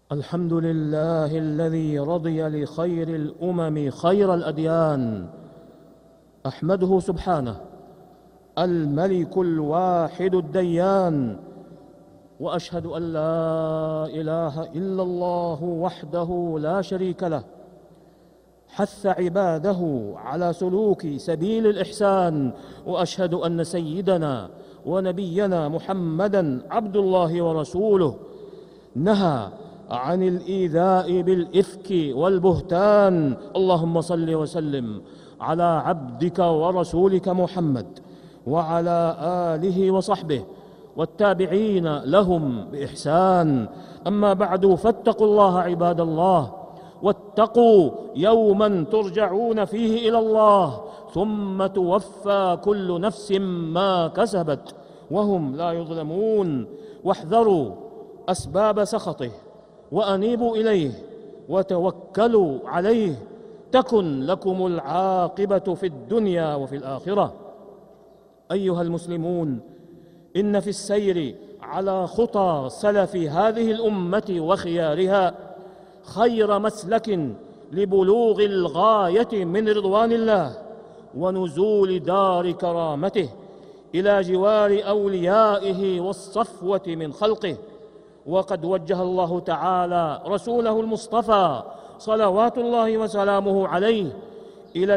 الحمد لله الذي رضي لخير الأمم خير الأديان. أحمده سبحانه الملك الواحد الديان، وأشهد أن لا إله إلا الله وحده لا شريك له، حث عباده على سلوك سبيل الإحسان. وأشهد أن سيدنا ونبينا محمدًا عبد الله ورسوله، نهى عن الإيذاء بالإفك والبهتان. اللهم صل وسلم على عبدك ورسولك محمد وعلى آله وصحبه والتابعين لهم بإحسان. أما بعد، فاتقوا الله عباد الله، واتقوا يوما ترجعون فيه إلى الله، ثم توفى كل نفس ما كسبت وهم لا يظلمون. واحذروا أسباب سخطه، وأنيبوا إليه وتوكلوا عليه، تكن لكم العاقبة في الدنيا وفي الآخرة. أيها المسلمون، إن في السير على خطى سلف هذه الأمة وخيارها خير مسلك لبلوغ الغاية من رضوان الله ونزول دار كرامته إلى جوار أوليائه والصفوة من خلقه. وقد وجه الله تعالى رسوله المصطفى صلوات الله وسلامه عليه إلى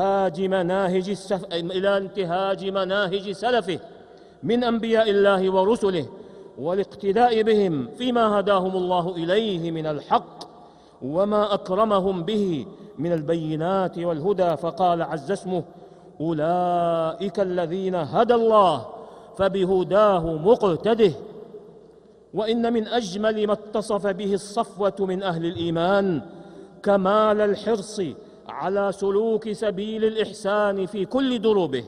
انتهاج مناهج سلفه من أنبياء الله ورسله، والاقتداء بهم فيما هداهم الله إليه من الحق وما أكرمهم به من البينات والهدى. فقال عز اسمه: أولئك الذين هدى الله فبهداه مقتده. وإن من أجمل ما اتصف به الصفوة من أهل الإيمان كمال الحرص على سلوك سبيل الإحسان في كل دروبه،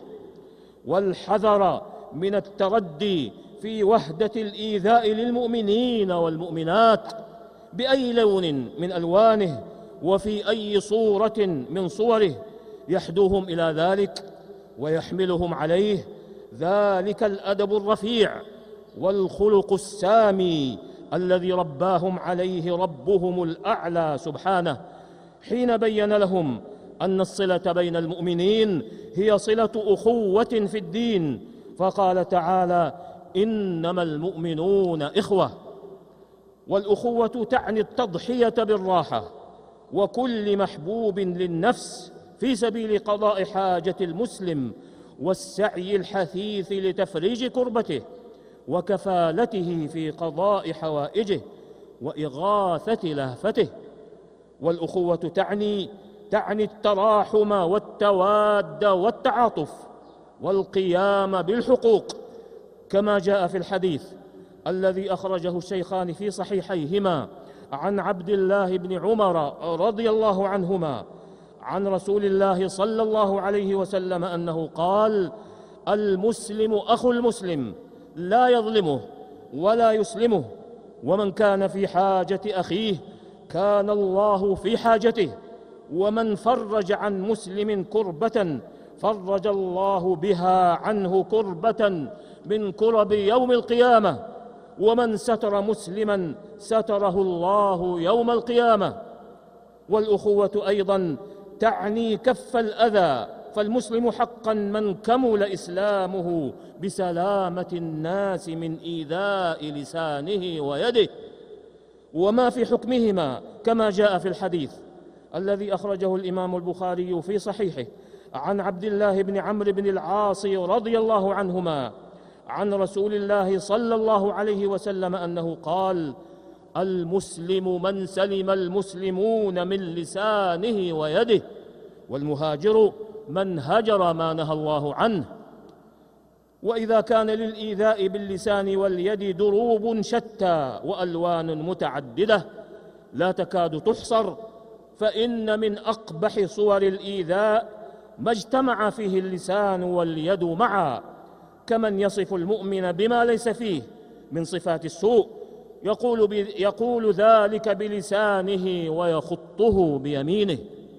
والحذر من التردي في وهدة الإيذاء للمؤمنين والمؤمنات بأي لون من ألوانه وفي أي صورة من صوره يحدوهم إلى ذلك ويحملهم عليه. ذلك الأدب الرفيع والخلق السامي الذي رباهم عليه ربهم الأعلى سبحانه، حين بين لهم أن الصلة بين المؤمنين هي صلة أخوة في الدين، فقال تعالى: إنما المؤمنون إخوة. والأخوة تعني التضحية بالراحة وكل محبوب للنفس في سبيل قضاء حاجة المسلم والسعي الحثيث لتفريج كربته وكفالته في قضاء حوائجه وإغاثة لهفته. والأخوة تعني التراحم والتواد والتعاطف والقيام بالحقوق، كما جاء في الحديث الذي أخرجه الشيخان في صحيحيهما عن عبد الله بن عمر رضي الله عنهما عن رسول الله صلى الله عليه وسلم أنه قال: المسلم أخو المسلم لا يظلمه ولا يسلمه، ومن كان في حاجة أخيه كان الله في حاجته، ومن فرج عن مسلم كربة فرج الله بها عنه كربة من كرب يوم القيامة، ومن ستر مسلما ستره الله يوم القيامة. والأخوة أيضا تعني كف الأذى، فالمسلم حقا من كمل إسلامه بسلامة الناس من إيذاء لسانه ويده، وما في حكمهما كما جاء في الحديث الذي أخرجه الإمام البخاري في صحيحه عن عبد الله بن عمرو بن العاص رضي الله عنهما عن رسول الله صلى الله عليه وسلم أنه قال: المسلم من سلم المسلمون من لسانه ويده، والمهاجر من هجر ما نهى الله عنه. وإذا كان للإيذاء باللسان واليد دروب شتى وألوان متعددة لا تكاد تحصر، فإن من أقبح صور الإيذاء ما اجتمع فيه اللسان واليد معا، كمن يصف المؤمن بما ليس فيه من صفات السوء، يقول ذلك بلسانه ويخطه بيمينه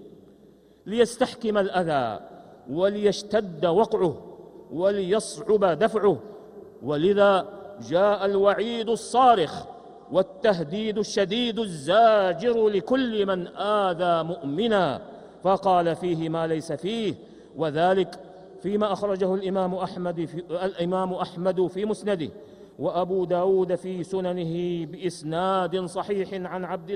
ليستحكم الأذى وليشتد وقعه وليصعب دفعه. ولذا جاء الوعيد الصارخ والتهديد الشديد الزاجر لكل من آذى مؤمنا فقال فيه ما ليس فيه، وذلك فيما أخرجه الإمام أحمد في مسنده، وأبو داود في سننه بإسناد صحيح عن عبد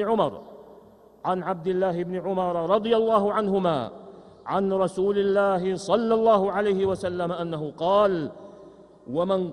الله بن عمر رضي الله عنهما عن رسول الله صلى الله عليه وسلم أنه قال: ومن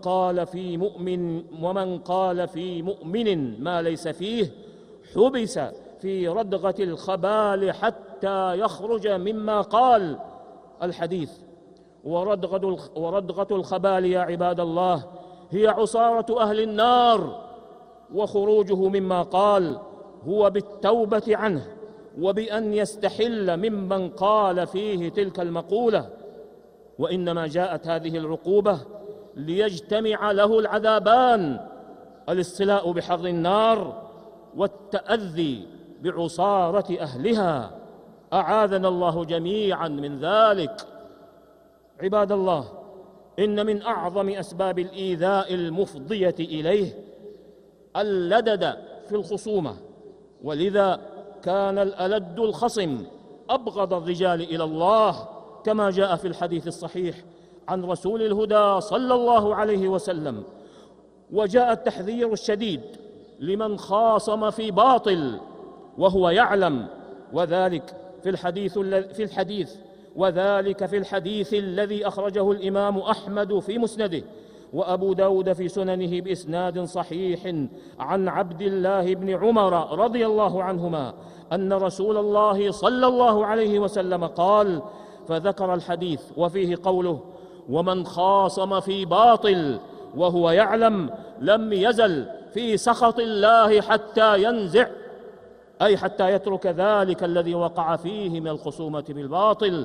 قال في مؤمن ما ليس فيه حبس في ردغة الخبال حتى يخرج مما قال. الحديث. وردغة الخبال يا عباد الله هي عصارة أهل النار، وخروجه مما قال هو بالتوبة عنه وبأن يستحل ممن قال فيه تلك المقولة. وإنما جاءت هذه العقوبة ليجتمع له العذابان: الاصطلاء بحر النار والتأذي بعصارة أهلها، أعاذنا الله جميعا من ذلك. عباد الله، إن من أعظم أسباب الإيذاء المفضية إليه اللدد في الخصومة، ولذا كان الألد الخصم أبغض الرجال إلى الله، كما جاء في الحديث الصحيح عن رسول الهدى صلى الله عليه وسلم. وجاء التحذير الشديد لمن خاصم في باطل وهو يعلم، وذلك في الحديث الذي أخرجه الإمام أحمد في مسنده، وأبو داود في سننه بإسناد صحيح عن عبد الله بن عمر رضي الله عنهما أن رسول الله صلى الله عليه وسلم قال، فذكر الحديث وفيه قوله: ومن خاصم في باطل وهو يعلم لم يزل في سخط الله حتى ينزع، أي حتى يترك ذلك الذي وقع فيه من الخصومة بالباطل.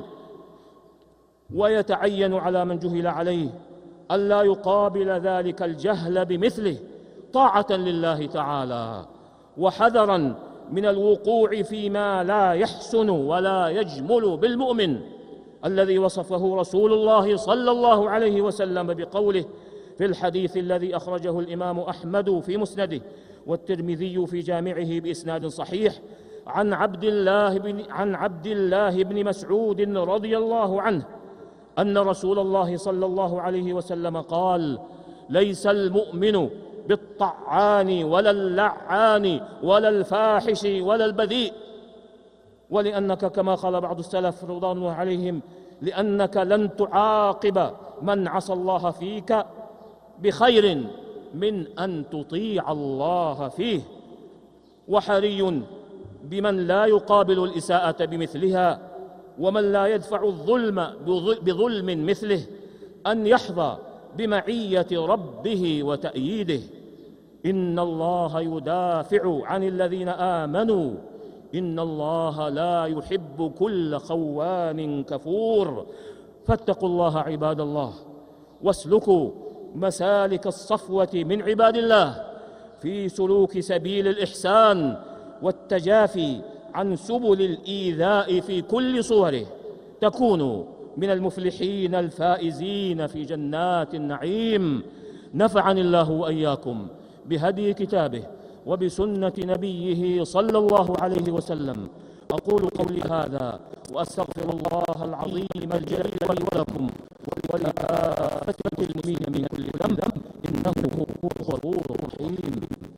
ويتعين على من جهل عليه ألا يقابل ذلك الجهل بمثله طاعة لله تعالى، وحذرا من الوقوع فيما لا يحسن ولا يجمل بالمؤمن الذي وصفه رسول الله صلى الله عليه وسلم بقوله في الحديث الذي أخرجه الإمام أحمد في مسنده والترمذي في جامعه بإسناد صحيح عن عبد الله بن مسعود رضي الله عنه أن رسول الله صلى الله عليه وسلم قال: ليس المؤمن بالطعان ولا اللعان ولا الفاحش ولا البذيء. ولأنك كما قال بعض السلف رضوان الله عليهم: لأنك لن تعاقب من عصى الله فيك بخير من أن تطيع الله فيه. وحري بمن لا يقابل الإساءة بمثلها ومن لا يدفع الظلم بظلم مثله أن يحظى بمعية ربه وتأييده. إن الله يدافع عن الذين آمنوا، إن الله لا يحب كل خوان كفور. فاتقوا الله عباد الله، واسلكوا مسالك الصفوة من عباد الله في سلوك سبيل الإحسان والتجافي عن سبل الإيذاء في كل صوره، تكونوا من المفلحين الفائزين في جنات النعيم. نفعني الله وإياكم بهدي كتابه وبسنة نبيه صلى الله عليه وسلم. أقول قولي هذا وأستغفر الله العظيم الجليل لي ولكم ولكافة المسلمين من كل ذنب، إنه هو الغفور الرحيم.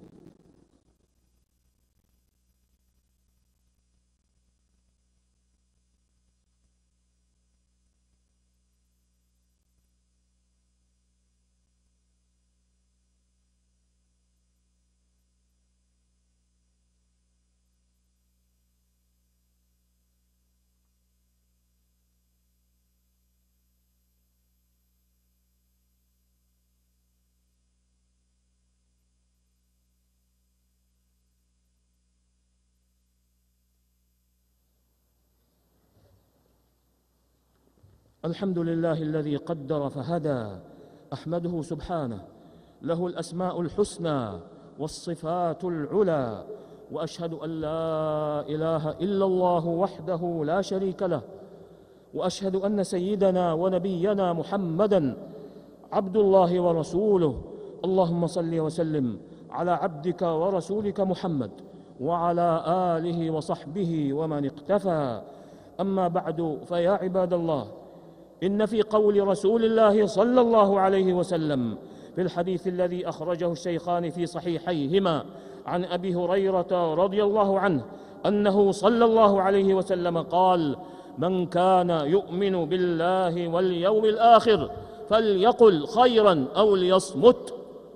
الحمد لله الذي قدر فهدى، أحمده سبحانه، له الأسماء الحسنى والصفات العلى، وأشهد أن لا إله إلا الله وحده لا شريك له، وأشهد أن سيدنا ونبينا محمدًا عبد الله ورسوله اللهم صل وسلم على عبدك ورسولك محمد وعلى آله وصحبه ومن اقتفى. أما بعد، فيا عباد الله، إن في قول رسول الله صلى الله عليه وسلم في الحديث الذي أخرجه الشيخان في صحيحيهما عن أبي هريرة رضي الله عنه أنه صلى الله عليه وسلم قال: من كان يؤمن بالله واليوم الآخر فليقل خيرا أو ليصمت.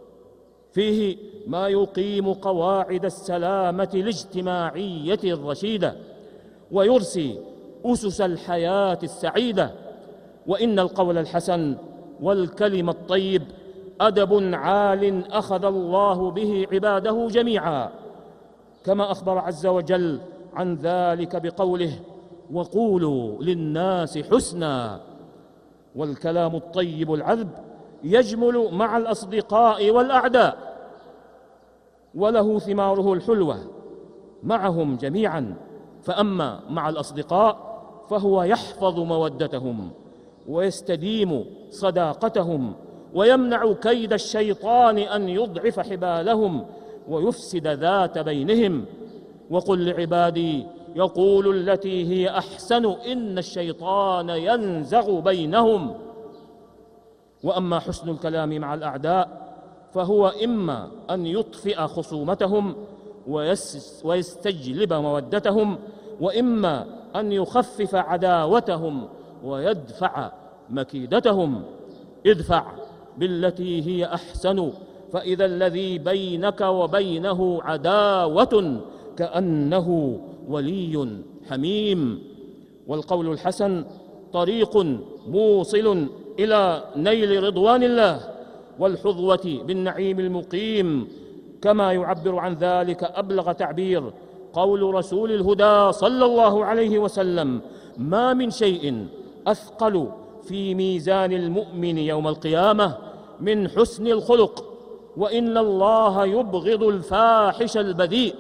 فيه ما يقيم قواعد السلامة الاجتماعية الرشيدة ويرسي أسس الحياة السعيدة. وإن القول الحسن والكلم الطيب أدب عال أخذ الله به عباده جميعا، كما أخبر عز وجل عن ذلك بقوله: وقولوا للناس حسنا. والكلام الطيب العذب يجمل مع الأصدقاء والأعداء، وله ثماره الحلوة معهم جميعا. فأما مع الأصدقاء فهو يحفظ مودتهم ويستديم صداقتهم ويمنع كيد الشيطان أن يضعف حبالهم ويفسد ذات بينهم. وقل لعبادي يقول التي هي أحسن إن الشيطان ينزغ بينهم. وأما حسن الكلام مع الأعداء فهو إما أن يطفئ خصومتهم ويستجلب مودتهم، وإما أن يخفف عداوتهم ويدفع مكيدتهم. ادفع بالتي هي أحسن فإذا الذي بينك وبينه عداوة كأنه ولي حميم. والقول الحسن طريق موصل إلى نيل رضوان الله والحظوة بالنعيم المقيم، كما يعبر عن ذلك أبلغ تعبير قول رسول الهدى صلى الله عليه وسلم: ما من شيء أثقل في ميزان المؤمن يوم القيامة من حسن الخلق، وإن الله يبغض الفاحش البذيء.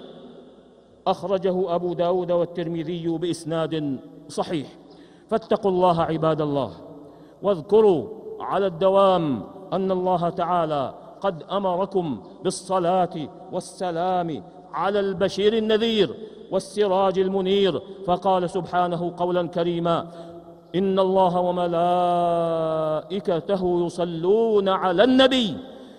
أخرجه أبو داود والترمذي بإسناد صحيح. فاتقوا الله عباد الله، واذكروا على الدوام أن الله تعالى قد أمركم بالصلاة والسلام على البشير النذير والسراج المنير، فقال سبحانه قولا كريما: إن الله وملائكته يصلون على النبي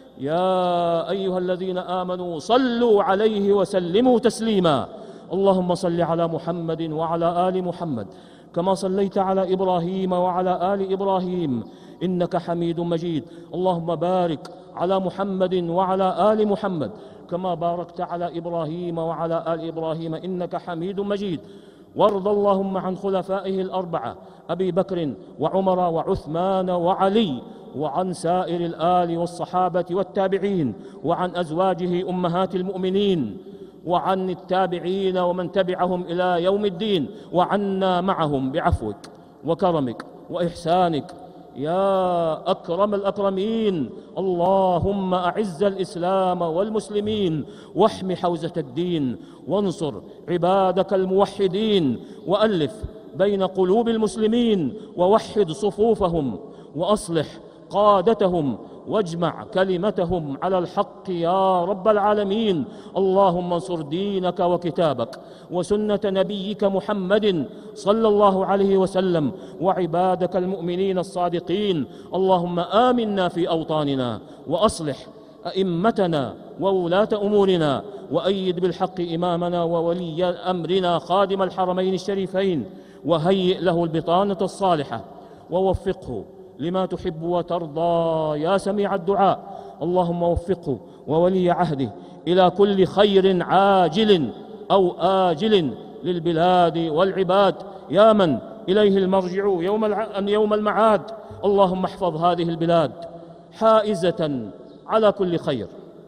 يا أيها الذين آمنوا صلوا عليه وسلموا تسليما. اللهم صل على محمد وعلى آل محمد كما صليت على إبراهيم وعلى آل إبراهيم إنك حميد مجيد. اللهم بارك على محمد وعلى آل محمد كما باركت على إبراهيم وعلى آل إبراهيم إنك حميد مجيد. وارض اللهم عن خلفائه الأربعة أبي بكر وعمر وعثمان وعلي، وعن سائر الآل والصحابة والتابعين، وعن أزواجه أمهات المؤمنين، وعن التابعين ومن تبعهم إلى يوم الدين، وعنا معهم بعفوك وكرمك وإحسانك يا أكرم الأكرمين. اللهم أعز الإسلام والمسلمين واحم حوزة الدين، وانصر عبادك الموحدين، وألف بين قلوب المسلمين، ووحد صفوفهم، وأصلح قادتهم، واجمع كلمتهم على الحق يا رب العالمين. اللهم انصر دينك وكتابك وسنة نبيك محمد صلى الله عليه وسلم وعبادك المؤمنين الصادقين. اللهم آمنا في أوطاننا، وأصلح أئمتنا وولاة أمورنا، وأيد بالحق إمامنا وولي أمرنا خادم الحرمين الشريفين، وهيئ له البطانة الصالحة، ووفقه لما تحب وترضى يا سميع الدعاء. اللهم وفقه وولي عهده إلى كل خير عاجل أو آجل للبلاد والعباد، يا من إليه المرجع يوم المعاد. اللهم احفظ هذه البلاد حائزة على كل خير،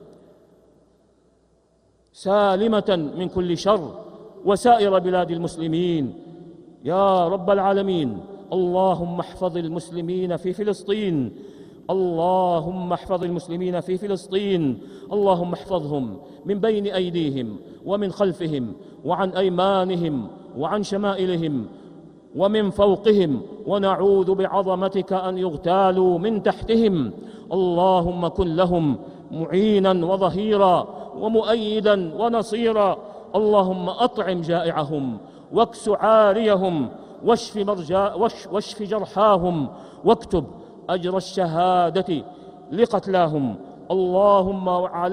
سالمة من كل شر، وسائر بلاد المسلمين يا رب العالمين. اللهم احفظ المسلمين في فلسطين، اللهم احفظ المسلمين في فلسطين. اللهم احفظهم من بين أيديهم ومن خلفهم وعن أيمانهم وعن شمائلهم ومن فوقهم، ونعوذ بعظمتك أن يغتالوا من تحتهم. اللهم كن لهم معينا وظهيرا ومؤيدا ونصيرا. اللهم أطعم جائعهم واكس عاريهم واشف جرحاهم واكتب أجر الشهادة لقتلاهم. اللهم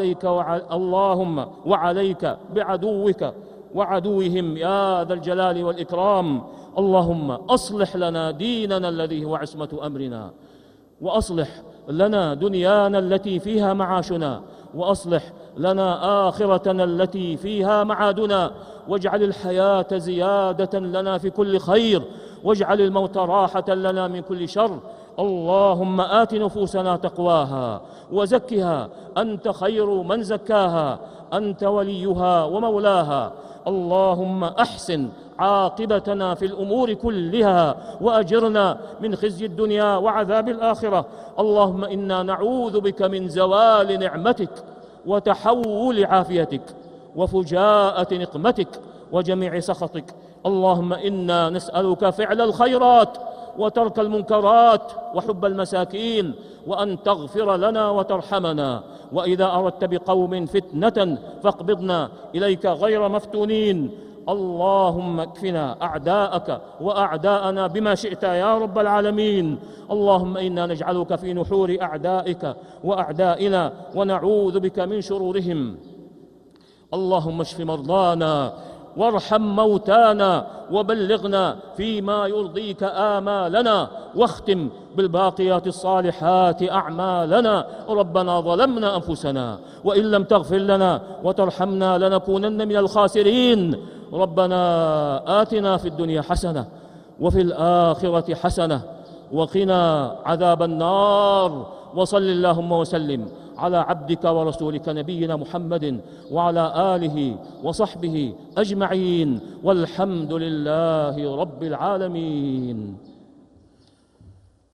وعليك بعدوك وعدوهم يا ذا الجلال والإكرام. اللهم أصلح لنا ديننا الذي هو عصمة أمرنا، وأصلح لنا دنيانا التي فيها معاشنا، وأصلح لنا آخرتنا التي فيها معادنا، واجعل الحياة زيادة لنا في كل خير، واجعل الموت راحة لنا من كل شر. اللهم آت نفوسنا تقواها وزكها، أنت خير من زكاها، أنت وليها ومولاها. اللهم أحسن عاقبتنا في الأمور كلها، وأجرنا من خزي الدنيا وعذاب الآخرة. اللهم إنا نعوذ بك من زوال نعمتك وتحول عافيتك وفجاءة نقمتك وجميع سخطك. اللهم إنا نسألك فعل الخيرات وترك المنكرات وحب المساكين، وأن تغفر لنا وترحمنا، وإذا أردت بقوم فتنة فاقبضنا إليك غير مفتونين. اللهم اكفنا أعداءك وأعداءنا بما شئت يا رب العالمين. اللهم إنا نجعلك في نحور أعدائك وأعدائنا ونعوذ بك من شرورهم. اللهم اشف مرضانا وارحم موتانا وبلغنا فيما يرضيك آمالنا، واختم بالباقيات الصالحات أعمالنا. ربنا ظلمنا أنفسنا وإن لم تغفر لنا وترحمنا لنكونن من الخاسرين. ربنا آتنا في الدنيا حسنة وفي الآخرة حسنة وقنا عذاب النار. وصل اللهم وسلم على عبدك ورسولك نبينا محمد وعلى آله وصحبه أجمعين، والحمد لله رب العالمين.